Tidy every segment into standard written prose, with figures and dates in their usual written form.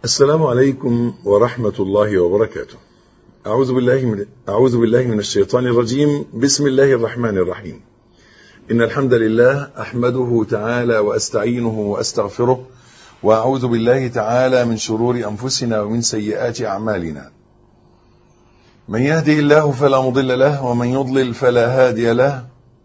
السلام عليكم ورحمة الله وبركاته. أعوذ بالله من الشيطان الرجيم. بسم الله الرحمن الرحيم. إن الحمد لله أحمده تعالى وأستعينه وأستغفره، وأعوذ بالله تعالى من شرور أنفسنا ومن سيئات أعمالنا. من يهده الله فلا مضل له، ومن يضلل فلا هادي له،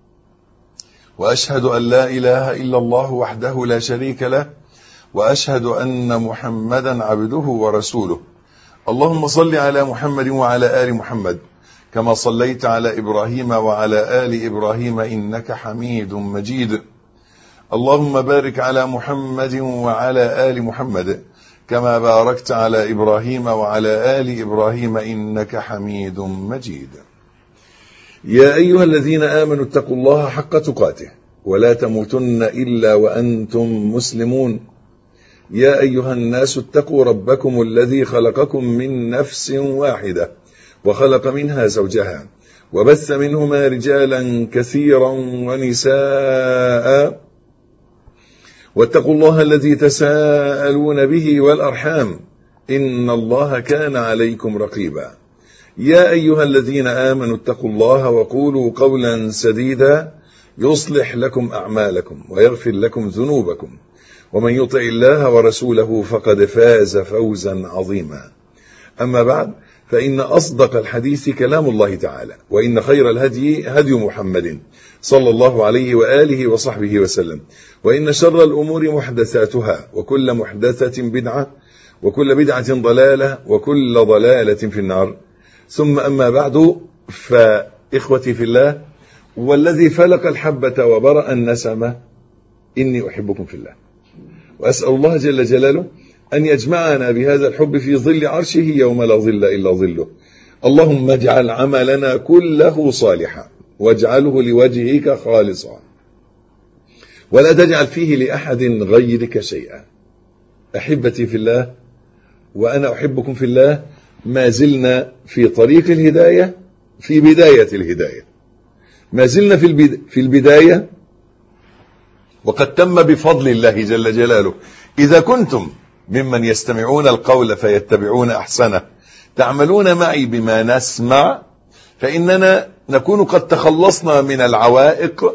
وأشهد أن لا إله إلا الله وحده لا شريك له، وأشهد أن محمدا عبده ورسوله. اللهم صل على محمد وعلى آل محمد كما صليت على إبراهيم وعلى آل إبراهيم إنك حميد مجيد. اللهم بارك على محمد وعلى آل محمد كما باركت على إبراهيم وعلى آل إبراهيم إنك حميد مجيد. يا أيها الذين آمنوا اتقوا الله حق تقاته ولا تموتن إلا وأنتم مسلمون. يا أيها الناس اتقوا ربكم الذي خلقكم من نفس واحدة وخلق منها زوجها وبث منهما رجالا كثيرا ونساء، واتقوا الله الذي تساءلون به والأرحام إن الله كان عليكم رقيبا. يا أيها الذين آمنوا اتقوا الله وقولوا قولا سديدا يصلح لكم أعمالكم ويغفر لكم ذنوبكم، ومن يطع الله ورسوله فقد فاز فوزا عظيما. أما بعد، فإن أصدق الحديث كلام الله تعالى، وإن خير الهدي هدي محمد صلى الله عليه وآله وصحبه وسلم، وإن شر الأمور محدثاتها، وكل محدثة بدعة، وكل بدعة ضلالة، وكل ضلالة في النار. ثم أما بعد، فإخوتي في الله، والذي فلق الحبة وبرأ النسمة، إني أحبكم في الله، وأسأل الله جل جلاله أن يجمعنا بهذا الحب في ظل عرشه يوم لا ظل إلا ظله. اللهم اجعل عملنا كله صالحا، واجعله لوجهك خالصا، ولا تجعل فيه لأحد غيرك شيئا. أحبتي في الله، وأنا أحبكم في الله، ما زلنا في طريق الهداية، في بداية الهداية، ما زلنا في البداية، وقد تم بفضل الله جل جلاله. إذا كنتم ممن يستمعون القول فيتبعون أحسنه، تعملون معي بما نسمع، فإننا نكون قد تخلصنا من العوائق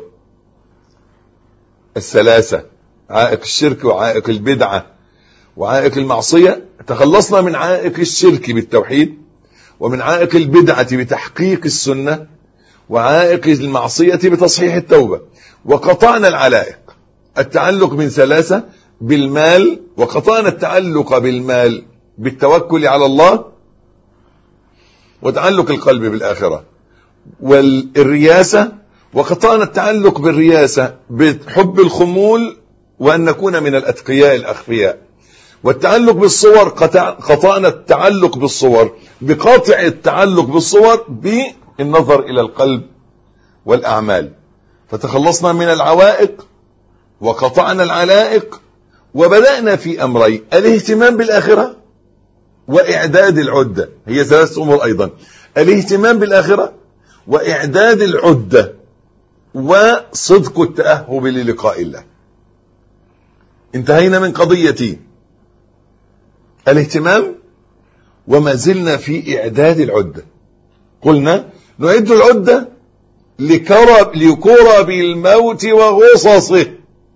الثلاثة: عائق الشرك، وعائق البدعة، وعائق المعصية. تخلصنا من عائق الشرك بالتوحيد، ومن عائق البدعة بتحقيق السنة، وعائق المعصية بتصحيح التوبة. وقطعنا العلائق: التعلق من ثلاثة بالمال، وقطعنا التعلق بالمال بالتوكل على الله، وتعلق القلب بالآخرة، والرياسة، وقطعنا التعلق بالرياسة بحب الخمول وأن نكون من الأتقياء الأخفياء. والتعلق بالصور، قطعنا التعلق بالصور بقاطع التعلق بالصور بالنظر إلى القلب والأعمال. فتخلصنا من العوائق وقطعنا العلائق، وبدأنا في أمرين: الاهتمام بالآخرة وإعداد العدة. هي ثلاث أمور أيضا: الاهتمام بالآخرة، وإعداد العدة، وصدق التأهب للقاء الله. انتهينا من قضية الاهتمام، وما زلنا في إعداد العدة. قلنا نعد العدة لكرب الموت وغصصه،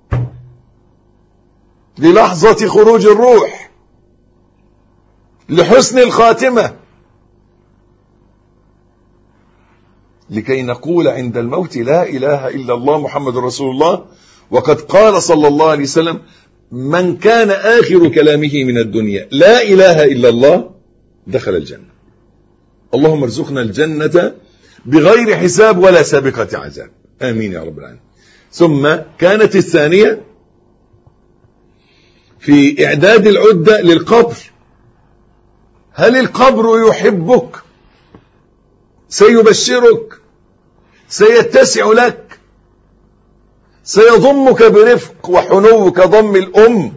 للحظة خروج الروح، لحسن الخاتمة، لكي نقول عند الموت: لا إله إلا الله محمد رسول الله. وقد قال صلى الله عليه وسلم: من كان آخر كلامه من الدنيا لا إله إلا الله دخل الجنة. اللهم ارزقنا الجنة بغير حساب ولا سابقة عذاب، آمين يا رب العالمين. ثم كانت الثانية في إعداد العدة للقبر. هل القبر يحبك؟ سيبشرك؟ سيتسع لك؟ سيضمك برفق وحنو كضم الأم؟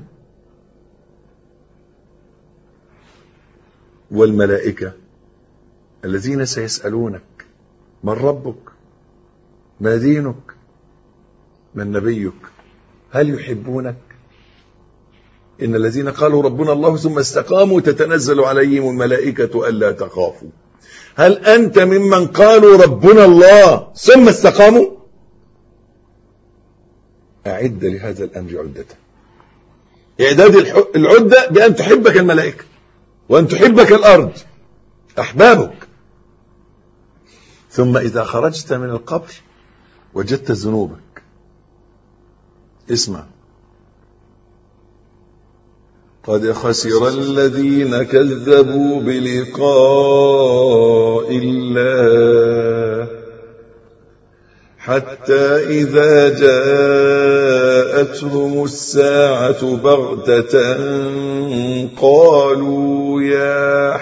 والملائكة الذين سيسألونك: من ربك؟ ما دينك؟ من نبيك؟ هل يحبونك؟ إن الذين قالوا ربنا الله ثم استقاموا تتنزل عليهم الملائكة ألا تخافوا. هل أنت ممن قالوا ربنا الله ثم استقاموا؟ أعد لهذا الأمر عدته. إعداد العدة بأن تحبك الملائكة وأن تحبك الأرض، أحبابك. ثم إذا خرجت من القبر وجدت ذنوبك. اسمع: قد خسر الذين كذبوا بلقاء الله حتى إذا جاءتهم الساعة بغتة قالوا يا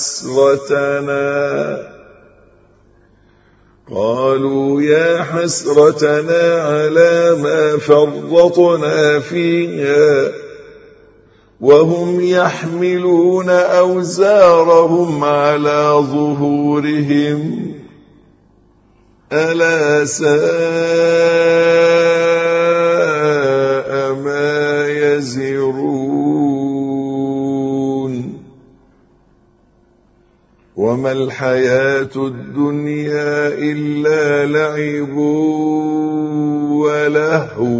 حسرتنا على ما فرطنا فيها وهم يحملون أوزارهم على ظهورهم ألا ساء ما يزرون. وما الحياة الدنيا إلا لعب ولهو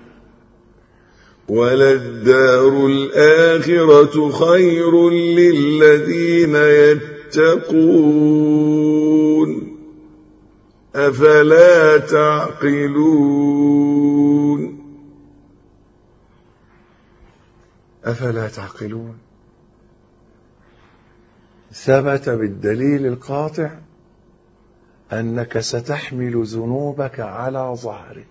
وللدار الآخرة خير للذين يتقون أفلا تعقلون. أفلا تعقلون. ثبت بالدليل القاطع أنك ستحمل ذنوبك على ظهرك.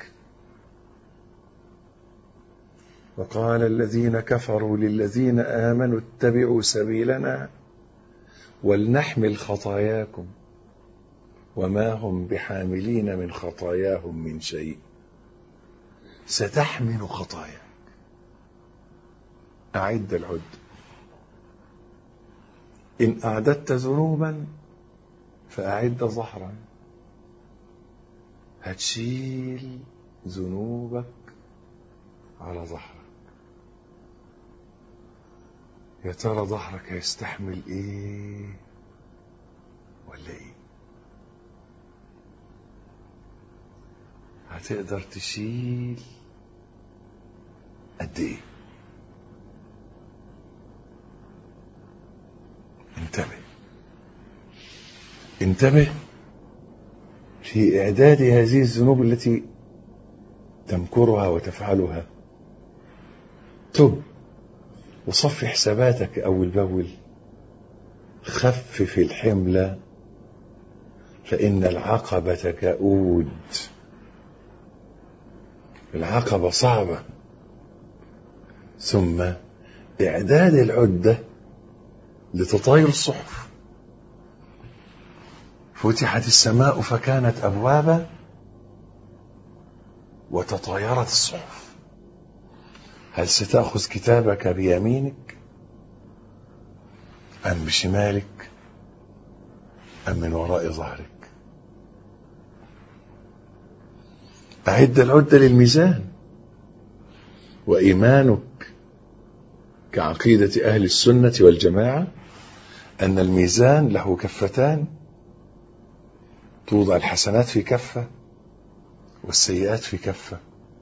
وقال الذين كفروا للذين آمنوا اتبعوا سبيلنا ولنحمل خطاياكم وما هم بحاملين من خطاياهم من شيء. ستحمل خطاياك. أعد العد. إن أعددت ذنوبا فأعد ظهرا. هتشيل ذنوبك على ظهرك. يا ترى ظهرك هيستحمل ايه ولا ايه؟ هتقدر تشيل قد ايه؟ انتبه في إعداد هذه الذنوب التي تمكرها وتفعلها. تب وصف حساباتك أول بأول. خفف الحمل فإن العقبة كؤود. العقبة صعبة. ثم إعداد العدة لتطاير الصحف. فتحت السماء فكانت أبوابا وتطايرت الصحف. هل ستأخذ كتابك بيمينك أم بشمالك أم من وراء ظهرك؟ أعد العدة للميزان. وإيمانك كعقيدة أهل السنة والجماعة أن الميزان له كفتان، توضع الحسنات في كفة والسيئات في كفة،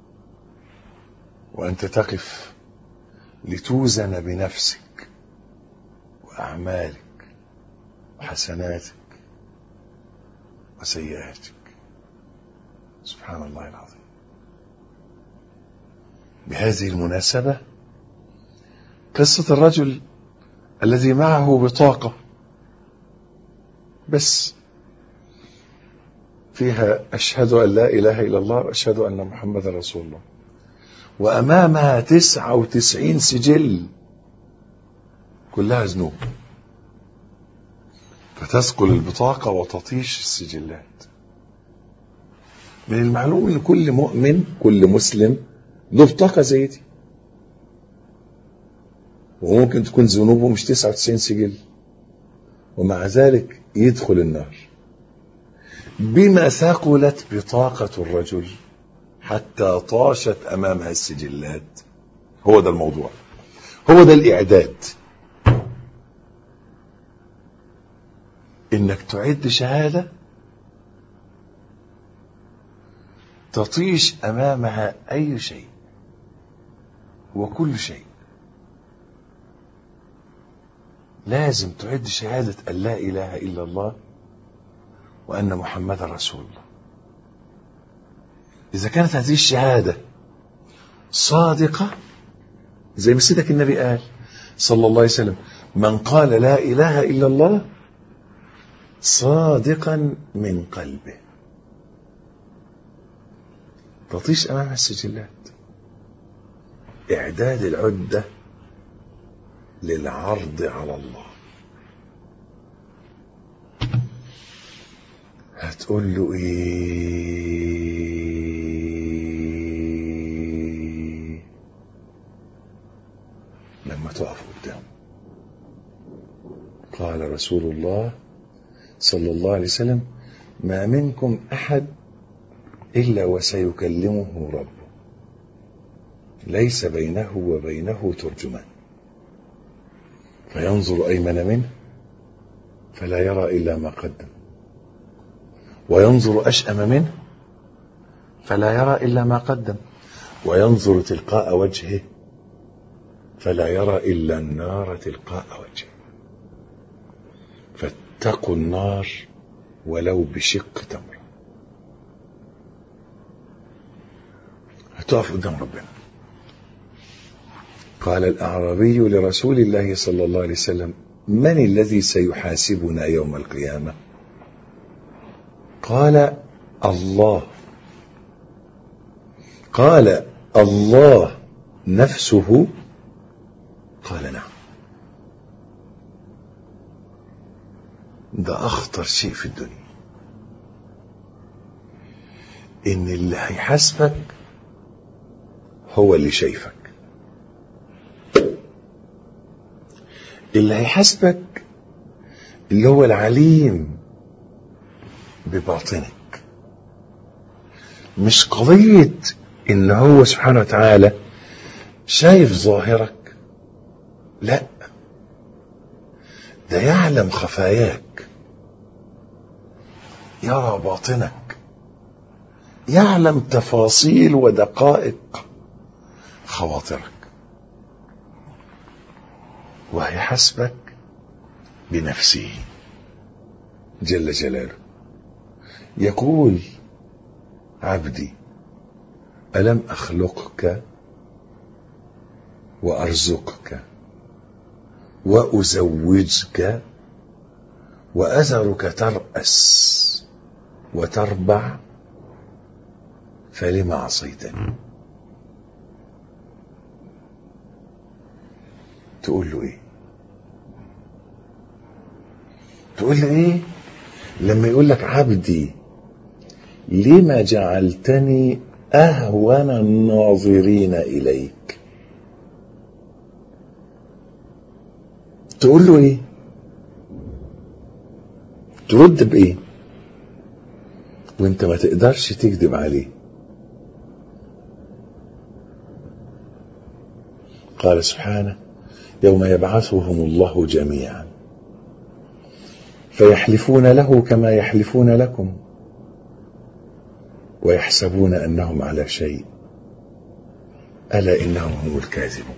وأنت تقف لتوزن بنفسك وأعمالك وحسناتك وسيئاتك. سبحان الله العظيم. بهذه المناسبة قصة الرجل الذي معه بطاقة بس فيها أشهد أن لا إله إلا الله وأشهد أن محمد رسول الله، وأمامها 99 سجل كلها ذنوب، فتثقل البطاقة وتطيش السجلات. من المعلوم أن كل مؤمن كل مسلم له بطاقة زي دي، وممكن تكون ذنوبه مش 99 سجل، ومع ذلك يدخل النار. بما ثقلت بطاقة الرجل حتى طاشت أمامها السجلات. هو ده الموضوع. هو ده الإعداد، إنك تعد شهادة تطيش أمامها أي شيء وكل شيء. لازم تعد شهادة أن لا إله إلا الله وأن محمد رسول الله. إذا كانت هذه الشهادة صادقة زي ما سيدك النبي قال صلى الله عليه وسلم: من قال لا إله إلا الله صادقا من قلبه، تطيش أمام السجلات. إعداد العدة للعرض على الله. هتقول له ايه لما تقف قدامه؟ قال رسول الله صلى الله عليه وسلم: ما منكم أحد إلا وسيكلمه ربه ليس بينه وبينه ترجمان، فينظر أيمن منه فلا يرى إلا ما قدم، وينظر أشأم منه فلا يرى إلا ما قدم، وينظر تلقاء وجهه فلا يرى إلا النار تلقاء وجهه. فاتقوا النار ولو بشق تمر. هتقف قدام ربنا. قال الأعرابي لرسول الله صلى الله عليه وسلم: من الذي سيحاسبنا يوم القيامة؟ قال: الله. قال: الله نفسه؟ قال: نعم. ده أخطر شيء في الدنيا، إن اللي هيحاسبك هو اللي شايفك. اللي هيحاسبك اللي هو العليم بباطنك. مش قضية إن هو سبحانه وتعالى شايف ظاهرك، لا، ده يعلم خفاياك، يرى باطنك، يعلم تفاصيل ودقائق خواطرك، وهيحاسبك بنفسه جل جلاله. يقول: عبدي ألم أخلقك وأرزقك وأزوجك وأذرك ترأس وتربع فلما عصيتني؟ تقول له ايه؟ تقول له ايه لما يقول لك: عبدي لما جعلتني أهون الناظرين إليك؟ تقول له ايه؟ ترد بايه وانت ما تقدرش تكذب عليه؟ قال سبحانه: يوم يبعثهم الله جميعا فيحلفون له كما يحلفون لكم ويحسبون أنهم على شيء ألا إنهم هم الكاذبون.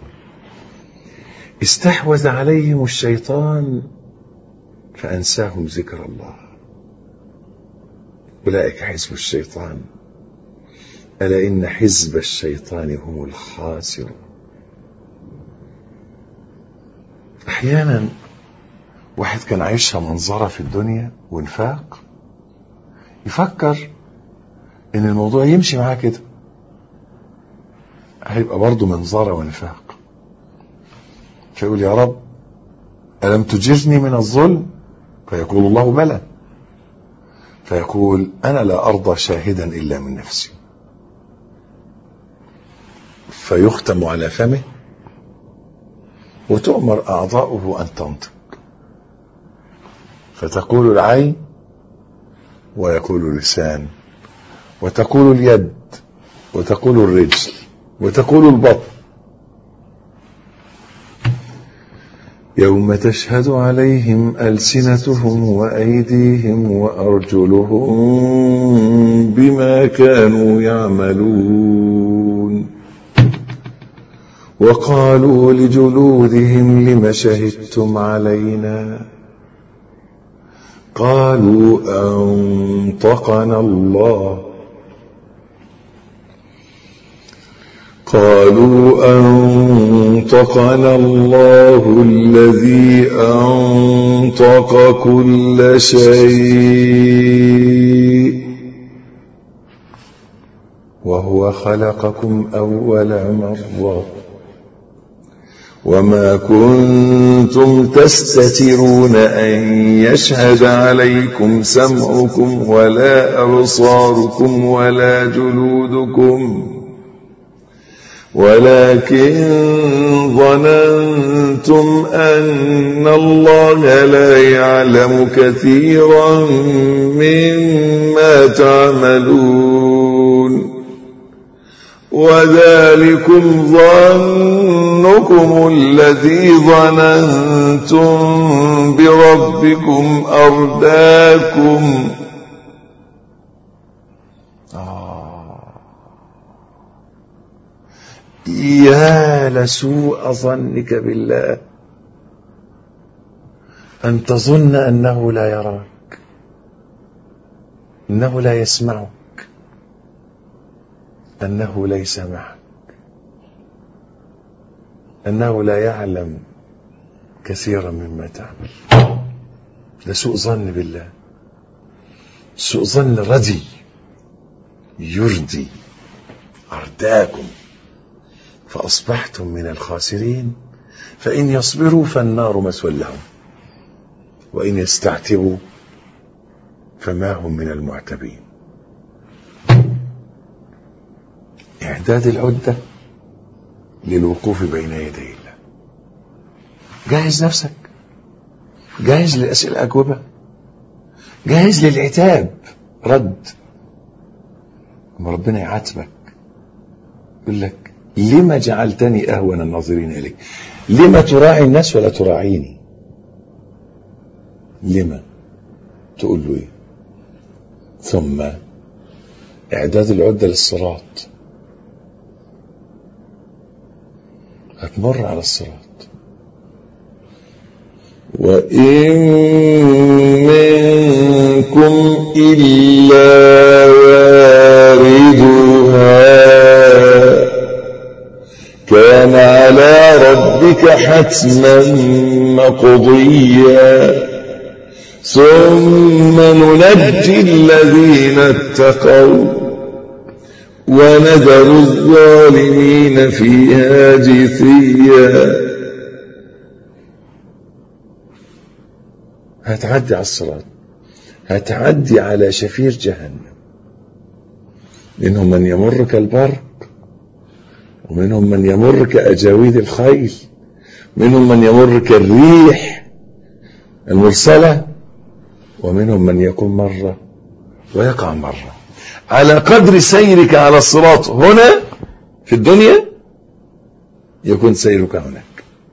استحوذ عليهم الشيطان فأنساهم ذكر الله، أولئك حزب الشيطان ألا إن حزب الشيطان هم الخاسرون. أحيانا واحد كان عايشها منظرة في الدنيا ونفاق، يفكر إن الموضوع يمشي معاه كده، هيبقى برضه منظرة ونفاق، فيقول: يا رب ألم تجرني من الظلم؟ فيقول الله: بلى. فيقول: أنا لا أرضى شاهدا إلا من نفسي. فيختم على فمه وتؤمر أعضاؤه أن تنطق، فتقول العين ويقول اللسان وتقول اليد وتقول الرجل وتقول البطن. يوم تشهد عليهم ألسنتهم وأيديهم وأرجلهم بما كانوا يعملون. وقالوا لجلودهم لم شهدتم علينا قالوا أنطقنا الله الذي أنطق كل شيء وهو خلقكم أول مرة وما كنتم تستترون أن يشهد عليكم سمعكم ولا أبصاركم ولا جلودكم ولكن ظننتم أن الله لا يعلم كثيرا مما تعملون وذلكم ظنكم الذي ظننتم بربكم أرداكم. يا لسوء ظنك بالله أن تظن أنه لا يراك، أنه لا يسمعك، أنه ليس معك، أنه لا يعلم كثيرا مما تعمل. ده سوء ظن بالله، سوء ظن ردي يردي أرداكم فأصبحتم من الخاسرين. فإن يصبروا فالنار مثوى لهم وإن يستعتبوا فما هم من المعتبين. إعداد العدة للوقوف بين يدي الله. جاهز نفسك، جاهز للأسئلة أجوبة، جاهز للعتاب رد. أما ربنا يعاتبك يقول لك لما جعلتني أهون الناظرين إليك؟ لما تراعي الناس ولا تراعيني؟ لما؟ تقول له إيه؟ ثم إعداد العدة للصراط. هتمر على الصراط وإن منكم إلا واردها كان على ربك حتما مقضيا ثم ننجي الذين اتقوا ونذر الظالمين فيها جثيا. هتعدي على الصراط، هتعدي على شفير جهنم، منهم من يمر كالبرق ومنهم من يمر كأجاويد الخيل، منهم من يمر كالريح المرسلة، ومنهم من يكون مرة ويقع مرة. على قدر سيرك على الصراط هنا في الدنيا يكون سيرك هناك.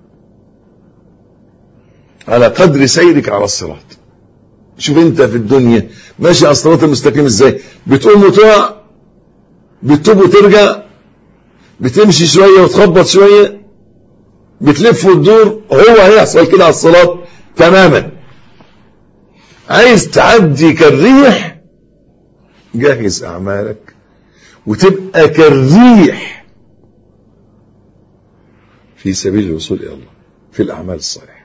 على قدر سيرك على الصراط. شوف انت في الدنيا ماشي على الصراط المستقيم ازاي، بتقوم وتقع، بتتوب وترجع، بتمشي شوية وتخبط شوية، بتلف وتدور. هو هيحصل كده على الصراط تماما. عايز تعدي كالريح، جهز أعمالك وتبقى كالريح في سبيل الوصول إلى الله في الأعمال الصالحة.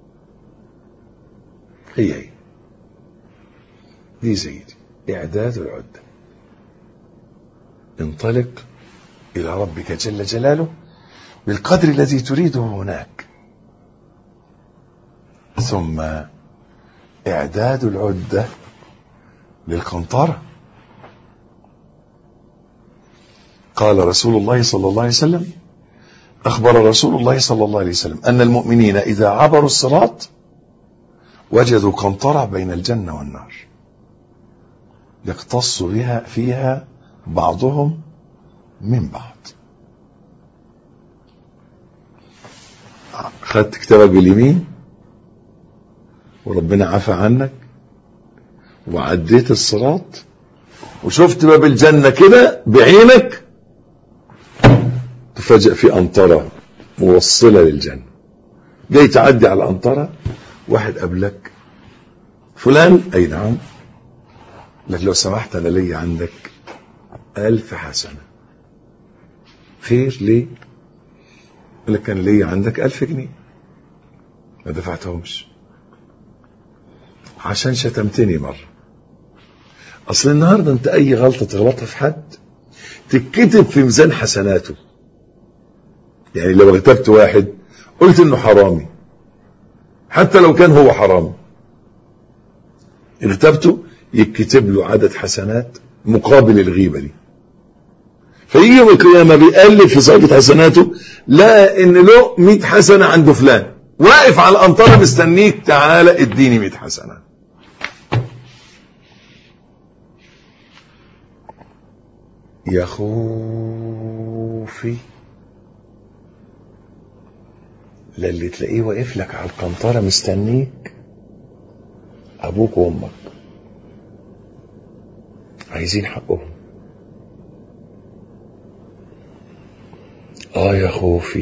هي دي سيدي إعداد العدة. انطلق إلى ربك جل جلاله بالقدر الذي تريده هناك. ثم إعداد العدة للقنطرة. قال رسول الله صلى الله عليه وسلم، أخبر رسول الله صلى الله عليه وسلم أن المؤمنين إذا عبروا الصراط وجدوا قنطرة بين الجنة والنار يقتص بها فيها بعضهم من بعض. خدت كتابك باليمين وربنا عفى عنك وعديت الصراط وشفت باب الجنة كده بعينك، تفاجأ في أنطرة موصلة للجنة، جاي تعدي على الأنطرة، واحد قبلك، فلان، أي نعم، لك لو سمحت أنا لي عندك 1000 حسنة. خير ليه؟ لك كان لي عندك 1000 جنيه ما دفعتهمش عشان شتمتني مرة. أصل النهاردة أنت أي غلطة تغلطها في حد تتكتب في ميزان حسناته. يعني لو اغتبت واحد قلت إنه حرامي، حتى لو كان هو حرامي، اغتبته، يكتب له عدد حسنات مقابل الغيبة دي. فيجي يوم القيامة بيقلب في صحيفة حسناته، لا إن له 100 حسنة عند فلان، واقف على الأنطرة مستنيك، تعالى اديني 100 حسنة. يا خوفي للي تلاقيه واقف لك على القنطرة مستنيك أبوك وأمك، عايزين حقهم. يا خوفي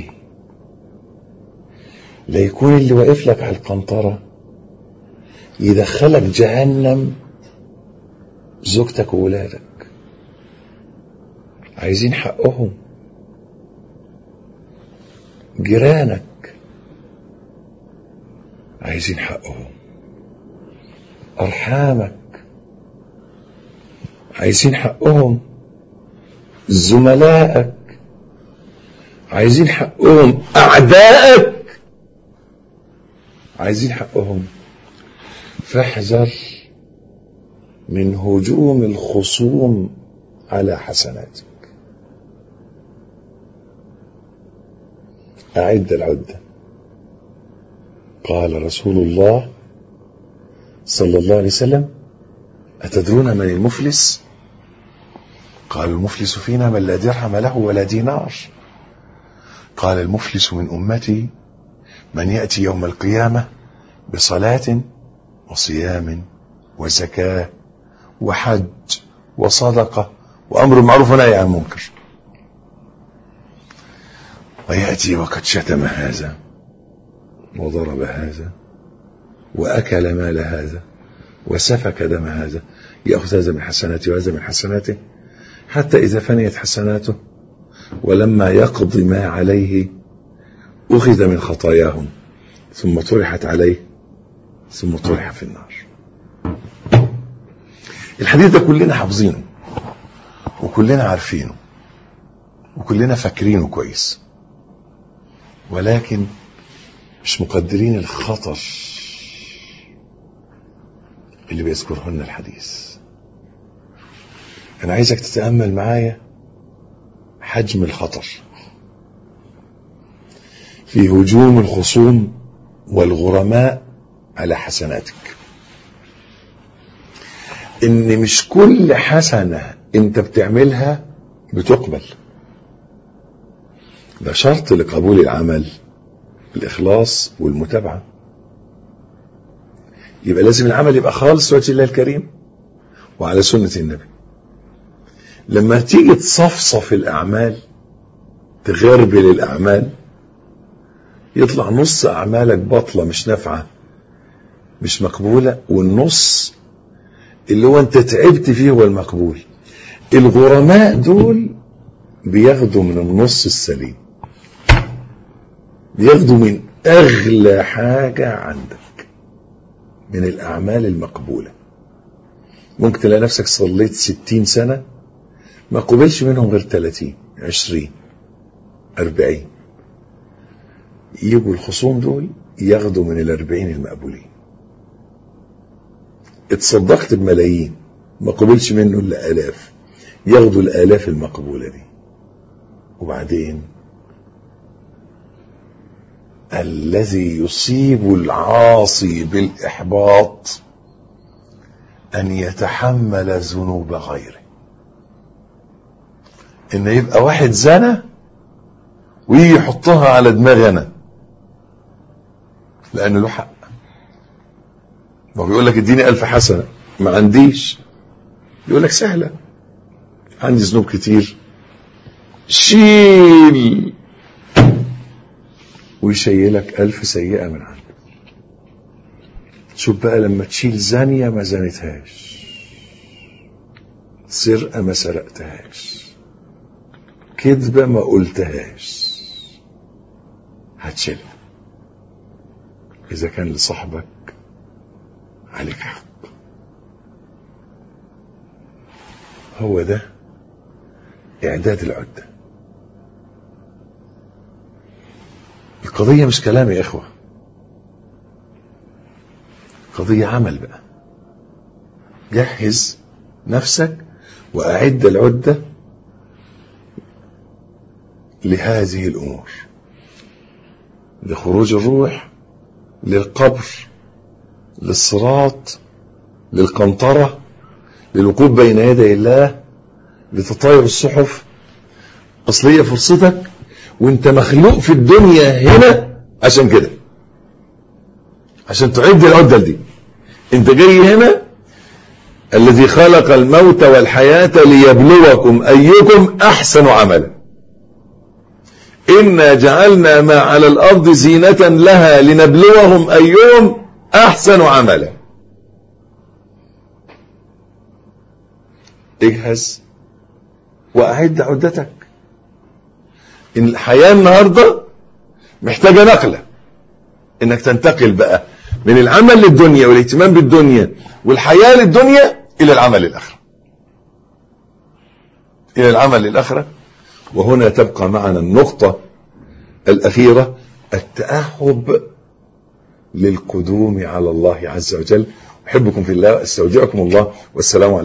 لا يكون اللي واقف لك على القنطرة يدخلك جهنم زوجتك وولادك، عايزين حقهم. جيرانك عايزين حقهم، أرحامك عايزين حقهم، زملائك عايزين حقهم، أعدائك عايزين حقهم. فاحذر من هجوم الخصوم على حسناتك. أعد العدة. قال رسول الله صلى الله عليه وسلم: أتدرون من المفلس؟ قال: المفلس فينا من لا درهم له ولا دينار. قال: المفلس من أمتي من يأتي يوم القيامة بصلاة وصيام وزكاة وحج وصدقة وأمر معروف ونهي عن المنكر، ويأتي وقد شتم هذا وضرب هذا وأكل مال هذا وسفك دم هذا، يأخذ هذا من حسناته وهذا من حسناته، حتى إذا فنيت حسناته ولما يقضي ما عليه أخذ من خطاياهم ثم طرحت عليه ثم طرح في النار. الحديث ده كلنا حافظينه وكلنا عارفينه وكلنا فاكرينه كويس، ولكن مش مقدرين الخطر اللي بيذكره لنا الحديث. أنا عايزك تتأمل معايا حجم الخطر في هجوم الخصوم والغرماء على حسناتك. إن مش كل حسنة أنت بتعملها بتقبل. ده شرط لقبول العمل الإخلاص والمتابعة. يبقى لازم العمل يبقى خالص وجه الله الكريم وعلى سنة النبي. لما تيجي تصفصف الأعمال، تغربل الأعمال، يطلع نص أعمالك بطلة مش نافعة مش مقبولة، والنص اللي هو أنت تعبت فيه هو المقبول. الغرماء دول بياخدوا من النص السليم، بياخدوا من أغلى حاجة عندك من الأعمال المقبولة. ممكن تلاقي نفسك صليت 60 سنة ما قبلش منهم غير 30 20 40. يجوا الخصوم دول ياخدوا من 40 المقبولين. اتصدقت بملايين ما قبلش منه إلا آلاف، ياخدوا الآلاف المقبولة دي. وبعدين الذي يصيب العاصي بالإحباط أن يتحمل ذنوب غيره. إن يبقى واحد زنى ويجي يحطها على دماغنا لأنه له حق. ما بيقول لك اديني 1000 حسنة، ما عنديش. يقول لك سهلة، عندي ذنوب كتير، شيل، ويشيلك 1000 سيئة من عنده. شوف بقى لما تشيل زانية ما زنتهاش، سرقة ما سرقتهاش، كذبة ما قلتهاش، هتشيلها إذا كان لصاحبك عليك حق. هو ده إعداد العدة. القضية مش كلام يا إخوة، قضية عمل بقى. جهز نفسك وأعد العدة لهذه الأمور، لخروج الروح، للقبر، للصراط، للقنطرة، للوقوف بين يدي الله، لتطاير الصحف. أصل هي فرصتك وانت مخلوق في الدنيا هنا عشان كده، عشان تعد العدة دي. انت جاي هنا، الذي خلق الموت والحياة ليبلوكم أيكم أحسن عملا. إنا جعلنا ما على الأرض زينة لها لنبلوهم أيهم أحسن عملا. اجهز وأعد عدتك. الحياة النهاردة محتاجة نقلة، انك تنتقل بقى من العمل للدنيا والاهتمام بالدنيا والحياة للدنيا الى العمل للآخرة، الى العمل للآخرة. وهنا تبقى معنا النقطة الأخيرة، التأهب للقدوم على الله عز وجل. أحبكم في الله، استودعكم الله، والسلام عليكم.